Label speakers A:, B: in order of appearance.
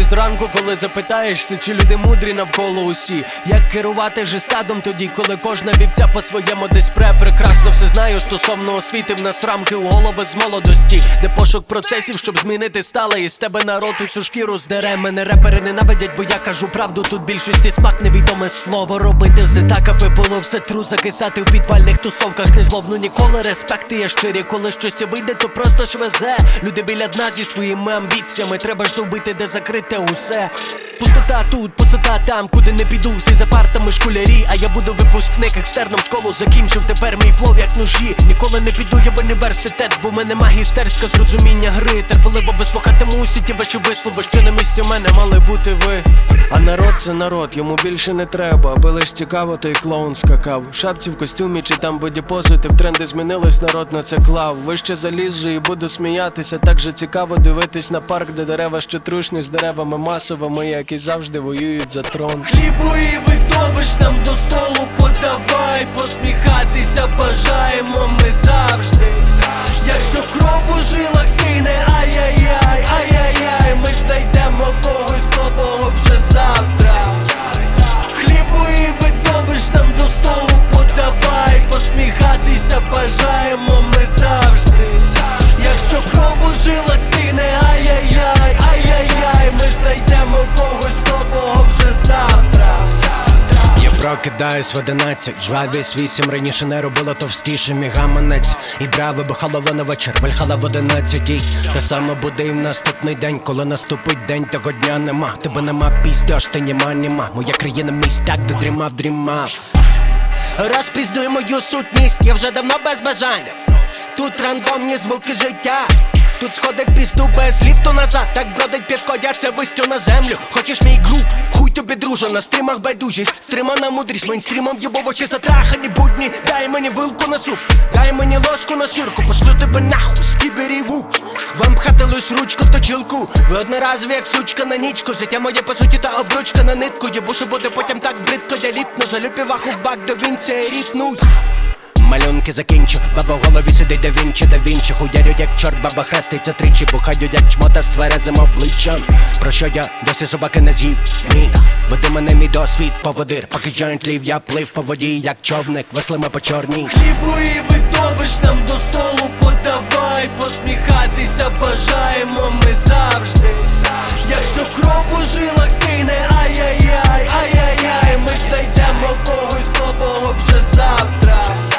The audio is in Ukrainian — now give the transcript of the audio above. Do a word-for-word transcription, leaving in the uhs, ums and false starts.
A: тобі зранку, коли запитаєшся, чи люди мудрі навколо усі. Як керувати же стадом тоді, коли кожна вівця по-своєму десь пре. Прекрасно все знаю стосовно освіти. В нас рамки у голови з молодості, де пошук процесів, щоб змінити стале. І з тебе народ усю шкіру здере. Мене репери ненавидять, бо я кажу правду. Тут більшості смак невідоме слово. Робити все так, аби було все тру. Закисати в підвальних тусовках не зловну ніколи. Респекти є щирі, коли щось вийде, то просто ж везе. Люди біля дна зі своїми амбіціями. Треба ж добити, де закрите усе. Пустота тут, пустота там, куди не піду, всі за партами школярі. А я буду випускник, екстерном школу закінчив. Тепер мій флоу як ножі. Ніколи не піду я в університет, бо в мене магістерське зрозуміння гри. Терпеливо вислухатиму усі ті ваші вислови, що на місці мене мали бути ви. А народ це народ, йому більше не треба, аби лиш цікаво, той клоун скакав. В шапці, в костюмі чи там бодіпозитив, тренди змінились, народ на це клав. Вище заліз же і буду сміятися, так же цікаво дивитись на парк, де дерева ще трушні з деревами масовими, які завжди воюють за трон.
B: Хлібу і видовищ нам до столу подавай, посміхатися бажаємо ми завжди. Якщо кров у жилах стигне, ай-яй-яй, ай-яй-яй, ми знайдемо когось нового вже завтра. Хлібу і видовищ нам до столу подавай, посміхатися бажаємо ми завжди. Якщо кров у жилах стигне, ай-яй-яй, ай-яй-яй, ми знайдемо когось нового вже завтра.
A: Я прокидаюсь в одинадцять, жвавість вісім, раніше не робила товстіше мій гаманець. І дрова вибухало на вечір, вальхала в одинадцятій. Та саме буде і в наступний день, коли наступить день, того дня нема. Тебе нема пізди, аж ти нема, нема. Моя країна місць так, де дрімав, дрімав.
B: Розпіздуй мою сутність, я вже давно без бажання. Тут рандомні звуки життя. Тут сходи в пізду без ліфту назад. Так бродить підкодяться вистю на землю. Хочеш мій груп? Хуй тобі, друже, на стрімах байдужість. Стримана мудрість, мейнстрімом єбовочі затрахані будні. Дай мені вилку на суп, дай мені ложку на ширку. Пошлю тебе нахуй, скібері вук. Вам пхати лиш ручку в точилку. Ви одноразові, як сучка на нічку. Життя моє по суті та обручка на нитку. Єбу, що буде потім так бридко, я ліпну. Залю піваху в бак до вінця і ріпнусь.
A: Малюнки закінчу, баба в голові сидить, да Вінчі, да Вінчі. Хуярють як чорт, баба хреститься тричі. Бухають як чмота з тверезим обличчям. Про що я досі собаки не з'їв? Ні, веди мене мій досвід, поводир. Поки джойнт лів, я плив по воді, як човник, веслими по чорній.
B: Хлібу і видовищ нам до столу подавай, посміхатися бажаємо ми завжди. Якщо кров у жилах стигне, ай-яй-яй, ай-яй-яй, ми знайдемо когось нового вже завтра.